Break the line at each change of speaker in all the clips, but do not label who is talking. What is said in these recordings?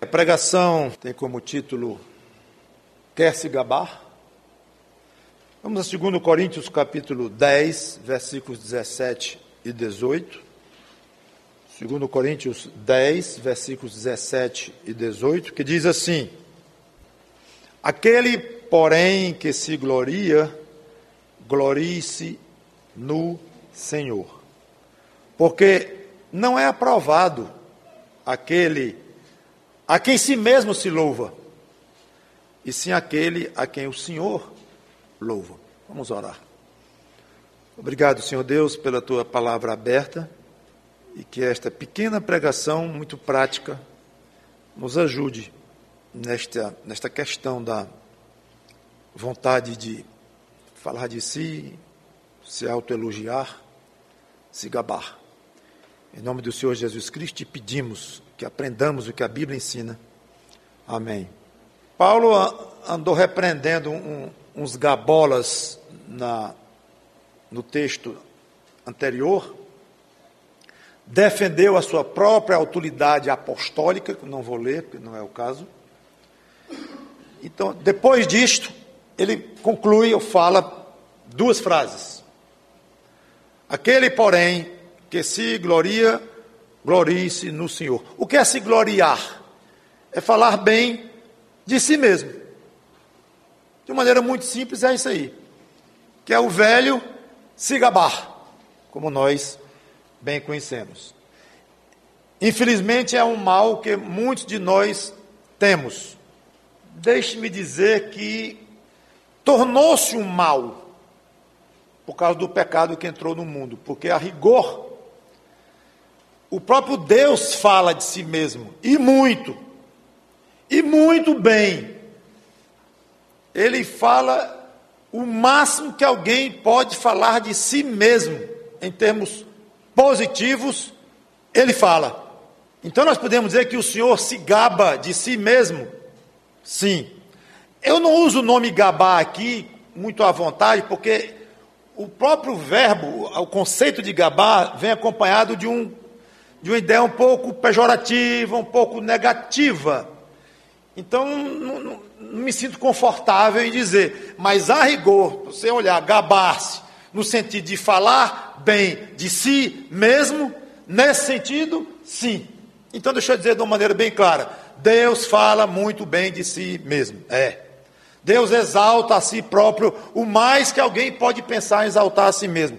A pregação tem como título Quer se gabar? Vamos a 2 Coríntios capítulo 10, versículos 17 e 18. 2 Coríntios 10, versículos 17 e 18, que diz assim: Aquele, porém, que se gloria, glorie-se no Senhor. Porque não é aprovado aquele a quem si mesmo se louva, e sim aquele a quem o Senhor louva. Vamos orar. Obrigado, Senhor Deus, pela Tua palavra aberta, e que esta pequena pregação, muito prática, nos ajude nesta questão da vontade de falar de si, se autoelogiar, se gabar. Em nome do Senhor Jesus Cristo, te pedimos que aprendamos o que a Bíblia ensina. Amém. Paulo andou repreendendo uns gabolas no texto anterior, defendeu a sua própria autoridade apostólica, que não vou ler, porque não é o caso. Então, depois disto, ele conclui ou fala duas frases. Aquele, porém, que se gloria, glorie-se no Senhor. O que é se gloriar? É falar bem de si mesmo. De maneira muito simples é isso aí. Que é o velho se gabar, como nós bem conhecemos. Infelizmente é um mal que muitos de nós temos. Deixe-me dizer que tornou-se um mal por causa do pecado que entrou no mundo, porque a rigor o próprio Deus fala de si mesmo, e muito bem. Ele fala o máximo que alguém pode falar de si mesmo, em termos positivos, ele fala. Então nós podemos dizer que o Senhor se gaba de si mesmo? Sim. Eu não uso o nome gabar aqui muito à vontade, porque o próprio verbo, o conceito de gabar, vem acompanhado de uma ideia um pouco pejorativa, um pouco negativa. Então, não me sinto confortável em dizer, mas a rigor, você olhar, gabar-se, no sentido de falar bem de si mesmo, nesse sentido, sim. Então, deixa eu dizer de uma maneira bem clara, Deus fala muito bem de si mesmo, Deus exalta a si próprio o mais que alguém pode pensar em exaltar a si mesmo,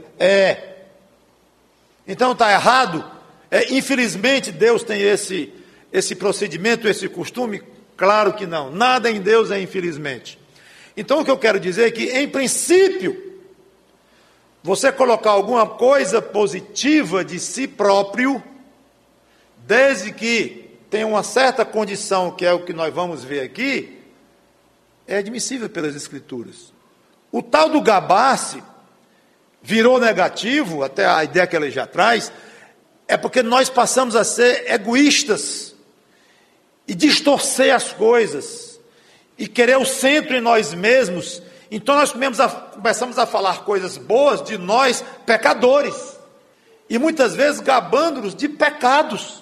Então, está errado? Infelizmente, Deus tem esse procedimento, esse costume? Claro que não. Nada em Deus é infelizmente. Então, o que eu quero dizer é que, em princípio, você colocar alguma coisa positiva de si próprio, desde que tenha uma certa condição, que é o que nós vamos ver aqui, é admissível pelas Escrituras. O tal do gabar-se virou negativo, até a ideia que ela já traz, é porque nós passamos a ser egoístas e distorcer as coisas e querer o centro em nós mesmos. Então nós começamos a falar coisas boas de nós, pecadores, e muitas vezes gabando-nos de pecados.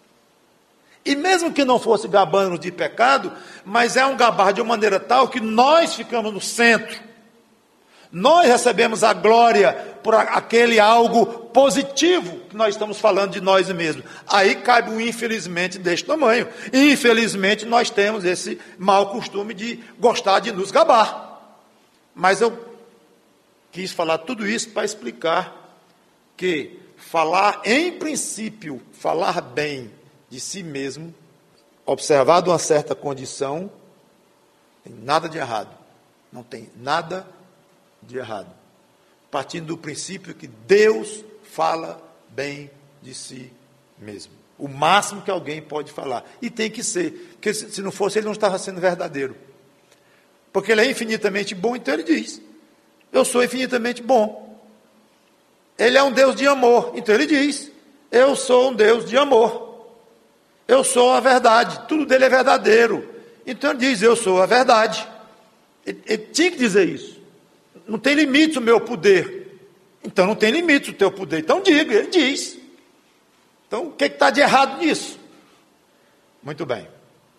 E mesmo que não fosse gabando-nos de pecado, mas é um gabar de uma maneira tal que nós ficamos no centro. Nós recebemos a glória por aquele algo positivo que nós estamos falando de nós mesmos. Aí cabe um infelizmente deste tamanho. E infelizmente nós temos esse mau costume de gostar de nos gabar. Mas eu quis falar tudo isso para explicar que falar, em princípio, falar bem de si mesmo, observado uma certa condição, tem nada de errado. Não tem nada de errado, partindo do princípio que Deus fala bem de si mesmo, o máximo que alguém pode falar, e tem que ser, porque se não fosse ele não estava sendo verdadeiro, porque ele é infinitamente bom, então ele diz, eu sou infinitamente bom. Ele é um Deus de amor, então ele diz, eu sou um Deus de amor, eu sou a verdade, tudo dele é verdadeiro, então ele diz, eu sou a verdade. Ele tinha que dizer isso. Não tem limite o meu poder. Então não tem limite o teu poder. Então diga, ele diz. Então o que está de errado nisso? Muito bem.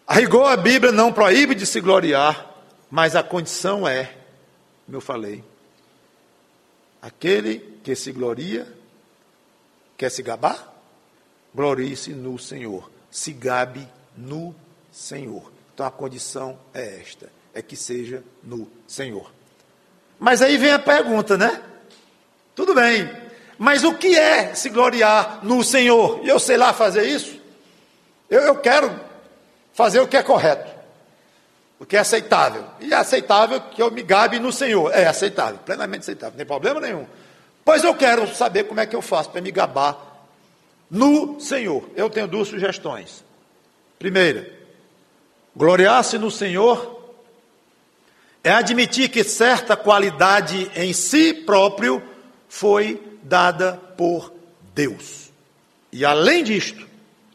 A rigor, a Bíblia não proíbe de se gloriar, mas a condição é, como eu falei, aquele que se gloria, quer se gabar? Glorie-se no Senhor, se gabe no Senhor. Então a condição é esta, é que seja no Senhor. Mas aí vem a pergunta, né? Tudo bem, mas o que é se gloriar no Senhor? E eu sei lá fazer isso? Eu quero fazer o que é correto, o que é aceitável. E é aceitável que eu me gabe no Senhor. É aceitável, plenamente aceitável, não tem problema nenhum. Pois eu quero saber como é que eu faço para me gabar no Senhor. Eu tenho duas sugestões. Primeira, gloriar-se no Senhor é admitir que certa qualidade em si próprio foi dada por Deus. E além disto,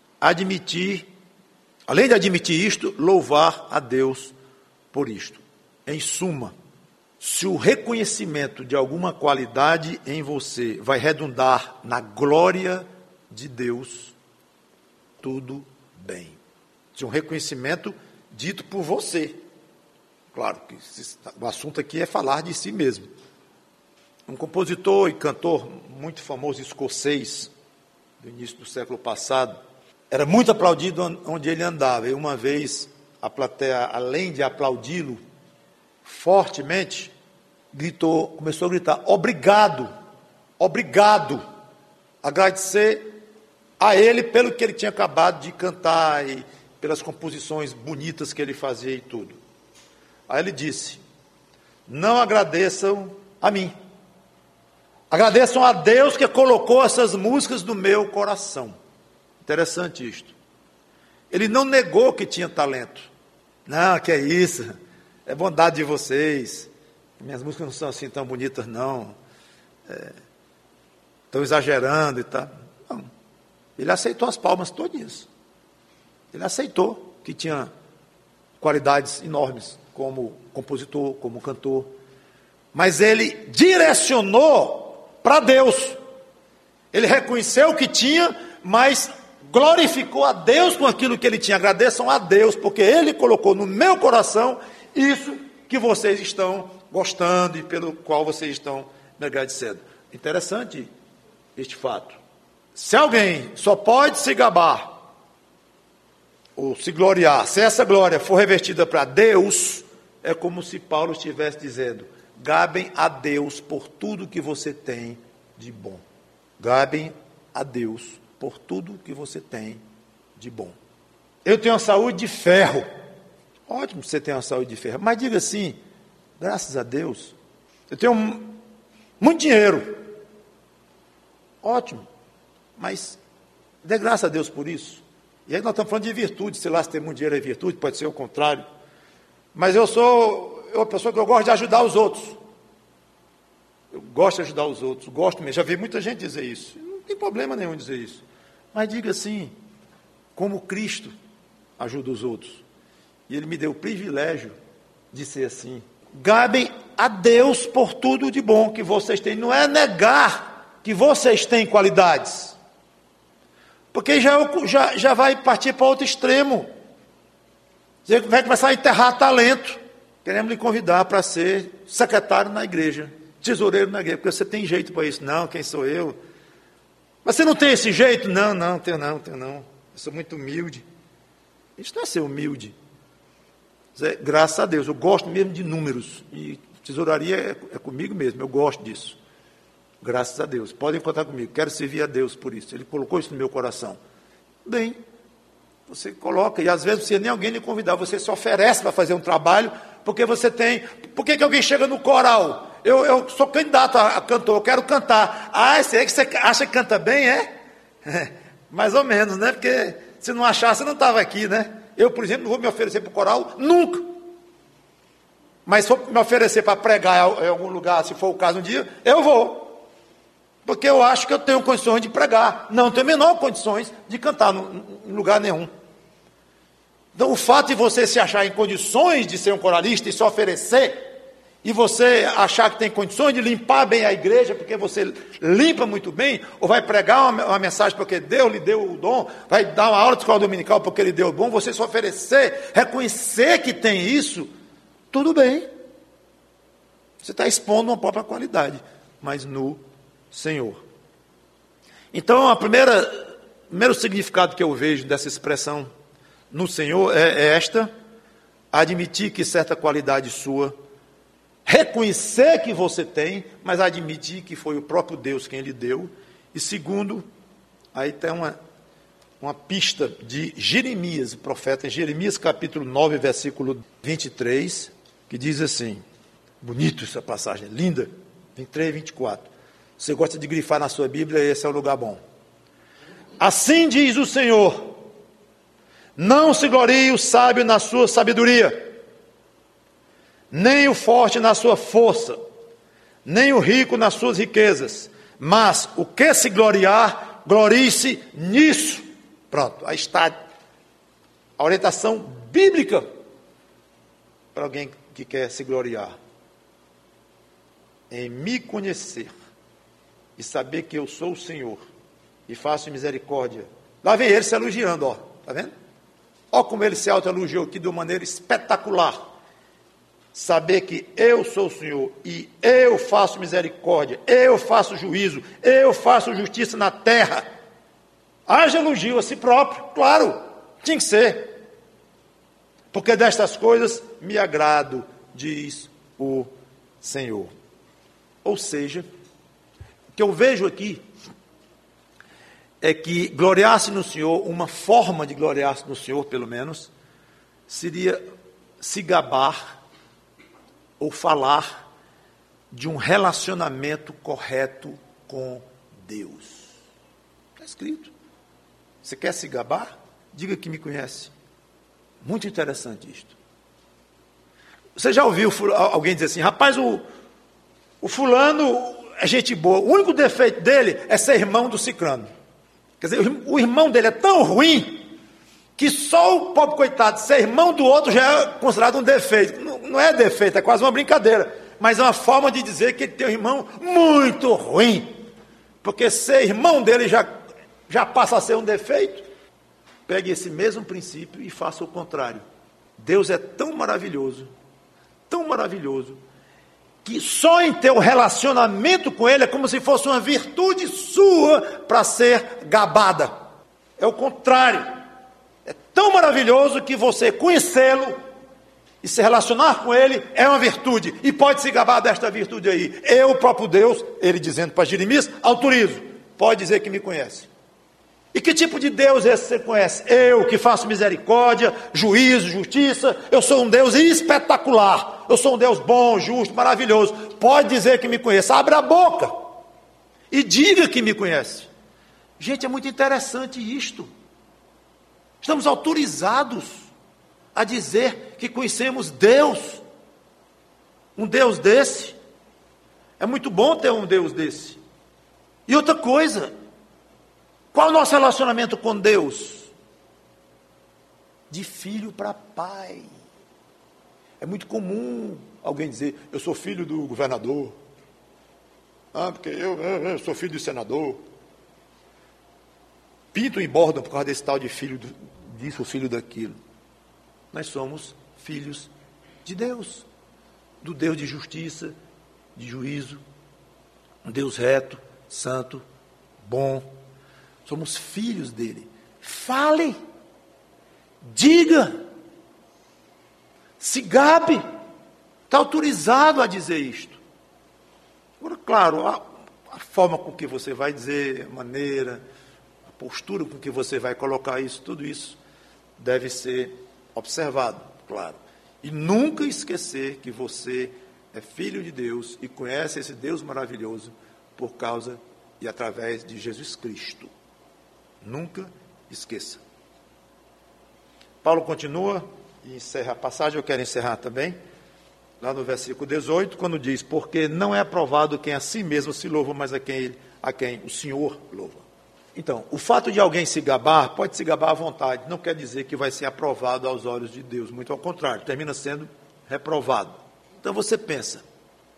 além de admitir isto, louvar a Deus por isto. Em suma, se o reconhecimento de alguma qualidade em você vai redundar na glória de Deus, tudo bem. Se um reconhecimento dito por você. Claro que o assunto aqui é falar de si mesmo. Um compositor e cantor muito famoso escocês, do início do século passado, era muito aplaudido onde ele andava. E uma vez a plateia, além de aplaudi-lo fortemente, começou a gritar: obrigado, obrigado, agradecer a ele pelo que ele tinha acabado de cantar e pelas composições bonitas que ele fazia e tudo. Aí ele disse: não agradeçam a mim, agradeçam a Deus que colocou essas músicas no meu coração. Interessante isto. Ele não negou que tinha talento. Não, que é isso, é bondade de vocês, minhas músicas não são assim tão bonitas não, estão exagerando e tal. Não. Ele aceitou as palmas todinhas. Ele aceitou que tinha qualidades enormes como compositor, como cantor, mas ele direcionou para Deus. Ele reconheceu que tinha, mas glorificou a Deus com aquilo que ele tinha. Agradeçam a Deus, porque ele colocou no meu coração isso que vocês estão gostando e pelo qual vocês estão me agradecendo. Interessante este fato. Se alguém só pode se gabar ou se gloriar, se essa glória for revertida para Deus, é como se Paulo estivesse dizendo: gabem a Deus por tudo que você tem de bom. Gabem a Deus por tudo que você tem de bom. Eu tenho uma saúde de ferro. Ótimo que você tem uma saúde de ferro, mas diga assim: graças a Deus, eu tenho muito dinheiro. Ótimo, mas dê graças a Deus por isso. E aí nós estamos falando de virtude, sei lá se ter muito dinheiro é virtude, pode ser o contrário. Mas eu sou uma pessoa que eu gosto de ajudar os outros. Eu gosto de ajudar os outros, gosto mesmo. Já vi muita gente dizer isso. Não tem problema nenhum dizer isso. Mas diga assim: como Cristo ajuda os outros. E Ele me deu o privilégio de ser assim. Gabem a Deus por tudo de bom que vocês têm. Não é negar que vocês têm qualidades. Porque já vai partir para outro extremo. Você vai começar a enterrar talento. Queremos lhe convidar para ser secretário na igreja, tesoureiro na igreja, porque você tem jeito para isso. Não, quem sou eu? Mas você não tem esse jeito? Não, tenho não. Eu sou muito humilde. Isso não é ser humilde. Graças a Deus, eu gosto mesmo de números. E tesouraria é comigo mesmo, eu gosto disso. Graças a Deus, podem contar comigo, quero servir a Deus por isso, Ele colocou isso no meu coração. Bem, você coloca, e às vezes você nem alguém lhe convidar, você se oferece para fazer um trabalho, porque você tem. Por que alguém chega no coral? Eu sou candidato a cantor, eu quero cantar. Esse aí que você acha que canta bem, é? Mais ou menos, né? Porque se não achar, você não estava aqui, né? Eu, por exemplo, não vou me oferecer para o coral nunca. Mas se for me oferecer para pregar em algum lugar, se for o caso um dia, eu vou. Porque eu acho que eu tenho condições de pregar. Não tenho menor condições de cantar em lugar nenhum. Então, o fato de você se achar em condições de ser um coralista e se oferecer, e você achar que tem condições de limpar bem a igreja, porque você limpa muito bem, ou vai pregar uma mensagem porque Deus lhe deu o dom, vai dar uma aula de escola dominical porque Ele deu o dom, você se oferecer, reconhecer que tem isso, tudo bem. Você está expondo uma própria qualidade, mas no Senhor. Então, primeiro significado que eu vejo dessa expressão no Senhor é esta: admitir que certa qualidade sua, reconhecer que você tem, mas admitir que foi o próprio Deus quem lhe deu. E segundo, aí tem uma pista de Jeremias, o profeta, em Jeremias capítulo 9, versículo 23, que diz assim, bonito essa passagem, linda, 23 e 24. Você gosta de grifar na sua Bíblia, esse é o lugar bom. Assim diz o Senhor: não se glorie o sábio na sua sabedoria, nem o forte na sua força, nem o rico nas suas riquezas, mas o que se gloriar, glorie-se nisso. Pronto, aí está a orientação bíblica para alguém que quer se gloriar. Em me conhecer e saber que eu sou o Senhor e faço misericórdia. Lá vem ele se elogiando, ó, tá vendo? Ó como ele se autoelogiou aqui de uma maneira espetacular. Saber que eu sou o Senhor e eu faço misericórdia, eu faço juízo, eu faço justiça na terra. Haja elogio a si próprio, claro, tinha que ser. Porque destas coisas me agrado, diz o Senhor. Ou seja, o que eu vejo aqui é que gloriar-se no Senhor, uma forma de gloriar-se no Senhor, pelo menos, seria se gabar ou falar de um relacionamento correto com Deus. Está escrito. Você quer se gabar? Diga que me conhece. Muito interessante isto. Você já ouviu alguém dizer assim, rapaz, o fulano é gente boa, o único defeito dele é ser irmão do cicrano. Quer dizer, o irmão dele é tão ruim que só o pobre coitado ser irmão do outro já é considerado um defeito. Não é defeito, é quase uma brincadeira, mas é uma forma de dizer que ele tem um irmão muito ruim, porque ser irmão dele já passa a ser um defeito. Pegue esse mesmo princípio e faça o contrário. Deus é tão maravilhoso, que só em ter um relacionamento com Ele é como se fosse uma virtude sua para ser gabada. É o contrário. É tão maravilhoso que você conhecê-lo e se relacionar com Ele é uma virtude. E pode se gabar desta virtude aí. Eu, o próprio Deus, Ele dizendo para Jeremias, autorizo. Pode dizer que me conhece. E que tipo de Deus é esse que você conhece? Eu, que faço misericórdia, juízo, justiça. Eu sou um Deus espetacular. Eu sou um Deus bom, justo, maravilhoso. Pode dizer que me conhece. Abre a boca e diga que me conhece. Gente, é muito interessante isto. Estamos autorizados a dizer que conhecemos Deus. Um Deus desse. É muito bom ter um Deus desse. E outra coisa, qual é o nosso relacionamento com Deus? De filho para pai. É muito comum alguém dizer, eu sou filho do governador. Porque eu sou filho do senador. Pintam e bordam por causa desse tal de filho disso, filho daquilo. Nós somos filhos de Deus. Do Deus de justiça, de juízo. Um Deus reto, santo, bom. Somos filhos dele. Fale, diga, se gabe, está autorizado a dizer isto. Agora, claro, a forma com que você vai dizer, a maneira, a postura com que você vai colocar isso, tudo isso deve ser observado, claro. E nunca esquecer que você é filho de Deus e conhece esse Deus maravilhoso por causa e através de Jesus Cristo. Nunca esqueça. Paulo continua e encerra a passagem, eu quero encerrar também, lá no versículo 18, quando diz, porque não é aprovado quem a si mesmo se louva, mas a quem o Senhor louva. Então, o fato de alguém se gabar, pode se gabar à vontade, não quer dizer que vai ser aprovado aos olhos de Deus, muito ao contrário, termina sendo reprovado. Então você pensa,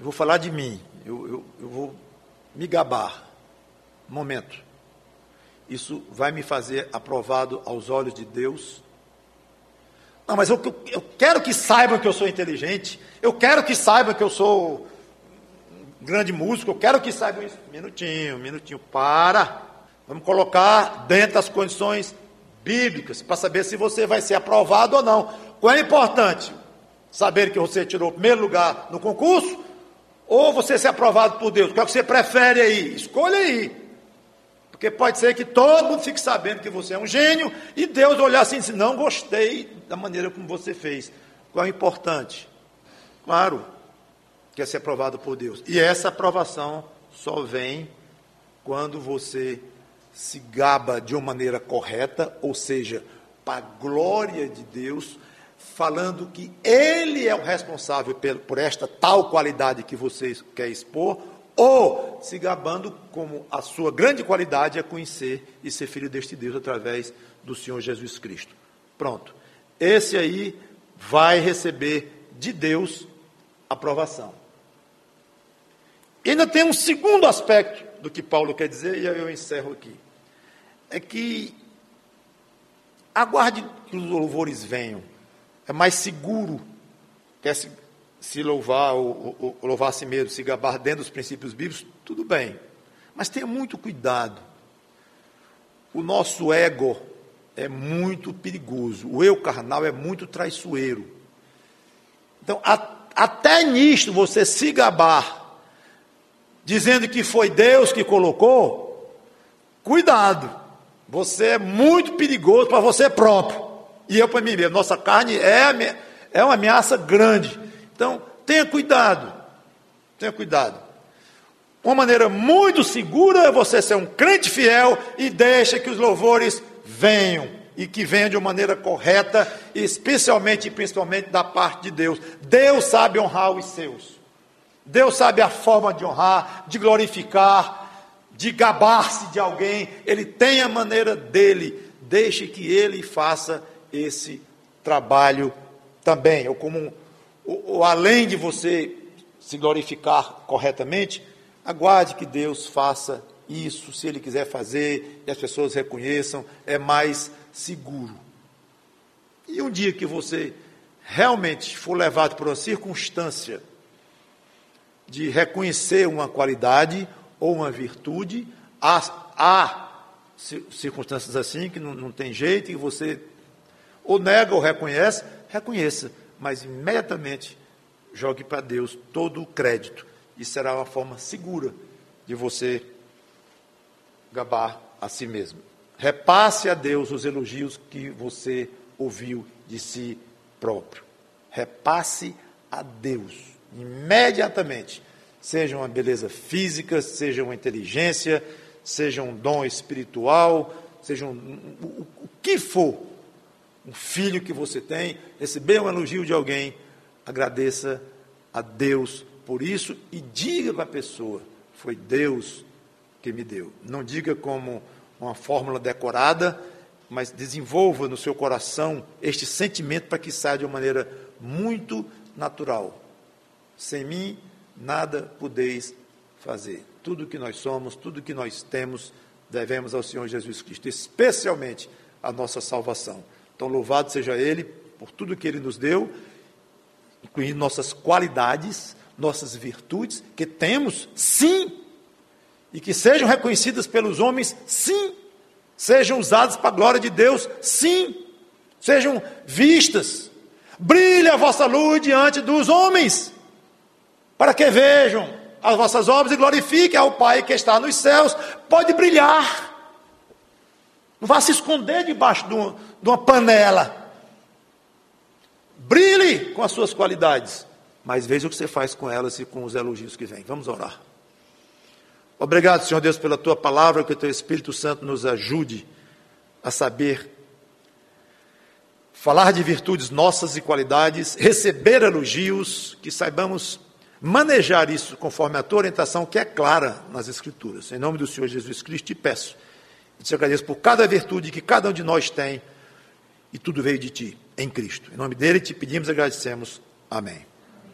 eu vou falar de mim, eu vou me gabar. Momento. Isso vai me fazer aprovado aos olhos de Deus? Não, mas eu quero que saibam que eu sou inteligente, eu quero que saibam que eu sou um grande músico, eu quero que saibam isso. Minutinho, para. Vamos colocar dentro das condições bíblicas, para saber se você vai ser aprovado ou não. Qual é importante? Saber que você tirou o primeiro lugar no concurso, ou você ser aprovado por Deus? Qual é que você prefere aí? Escolha aí. Porque pode ser que todo mundo fique sabendo que você é um gênio, e Deus olhar assim e dizer, não gostei da maneira como você fez. Qual é o importante? Claro, que é ser aprovado por Deus. E essa aprovação só vem quando você se gaba de uma maneira correta, ou seja, para a glória de Deus, falando que Ele é o responsável por esta tal qualidade que você quer expor, ou se gabando como a sua grande qualidade é conhecer e ser filho deste Deus através do Senhor Jesus Cristo. Pronto. Esse aí vai receber de Deus aprovação. E ainda tem um segundo aspecto do que Paulo quer dizer, e eu encerro aqui. É que aguarde que os louvores venham. É mais seguro, quer se louvar ou louvar a si mesmo, se gabar dentro dos princípios bíblicos, tudo bem. Mas tenha muito cuidado. O nosso ego é muito perigoso. O eu carnal é muito traiçoeiro. Então, até nisto você se gabar, dizendo que foi Deus que colocou, cuidado. Você é muito perigoso para você próprio. E eu para mim mesmo. Nossa carne é uma ameaça grande. Então, tenha cuidado. Tenha cuidado. Uma maneira muito segura é você ser um crente fiel e deixa que os louvores venham. E que venham de uma maneira correta, especialmente e principalmente da parte de Deus. Deus sabe honrar os seus. Deus sabe a forma de honrar, de glorificar, de gabar-se de alguém. Ele tem a maneira dele. Deixe que ele faça esse trabalho também. Ou além de você se glorificar corretamente, aguarde que Deus faça isso, se Ele quiser fazer, e as pessoas reconheçam, é mais seguro. E um dia que você realmente for levado por uma circunstância de reconhecer uma qualidade ou uma virtude, há circunstâncias assim que não tem jeito, e você ou nega ou reconhece, reconheça, mas imediatamente jogue para Deus todo o crédito, e será uma forma segura de você gabar a si mesmo. Repasse a Deus os elogios que você ouviu de si próprio. Repasse a Deus imediatamente, seja uma beleza física, seja uma inteligência, seja um dom espiritual, seja o que for, um filho que você tem, receber um elogio de alguém, agradeça a Deus por isso e diga para a pessoa, foi Deus que me deu. Não diga como uma fórmula decorada, mas desenvolva no seu coração este sentimento para que saia de uma maneira muito natural. Sem mim, nada podeis fazer. Tudo que nós somos, tudo que nós temos, devemos ao Senhor Jesus Cristo, especialmente a nossa salvação. Então, louvado seja Ele por tudo que Ele nos deu, incluindo nossas qualidades, nossas virtudes, que temos, sim, e que sejam reconhecidas pelos homens, sim, sejam usadas para a glória de Deus, sim, sejam vistas, brilhe a vossa luz diante dos homens, para que vejam as vossas obras e glorifiquem ao Pai que está nos céus. Pode brilhar, não vá se esconder debaixo de uma panela, brilhe com as suas qualidades, mas veja o que você faz com elas e com os elogios que vêm. Vamos orar. Obrigado, Senhor Deus, pela Tua palavra, que o Teu Espírito Santo nos ajude a saber falar de virtudes nossas e qualidades, receber elogios, que saibamos manejar isso conforme a Tua orientação, que é clara nas Escrituras. Em nome do Senhor Jesus Cristo, te peço e te agradeço por cada virtude que cada um de nós tem, e tudo veio de Ti, em Cristo. Em nome dele te pedimos e agradecemos. Amém.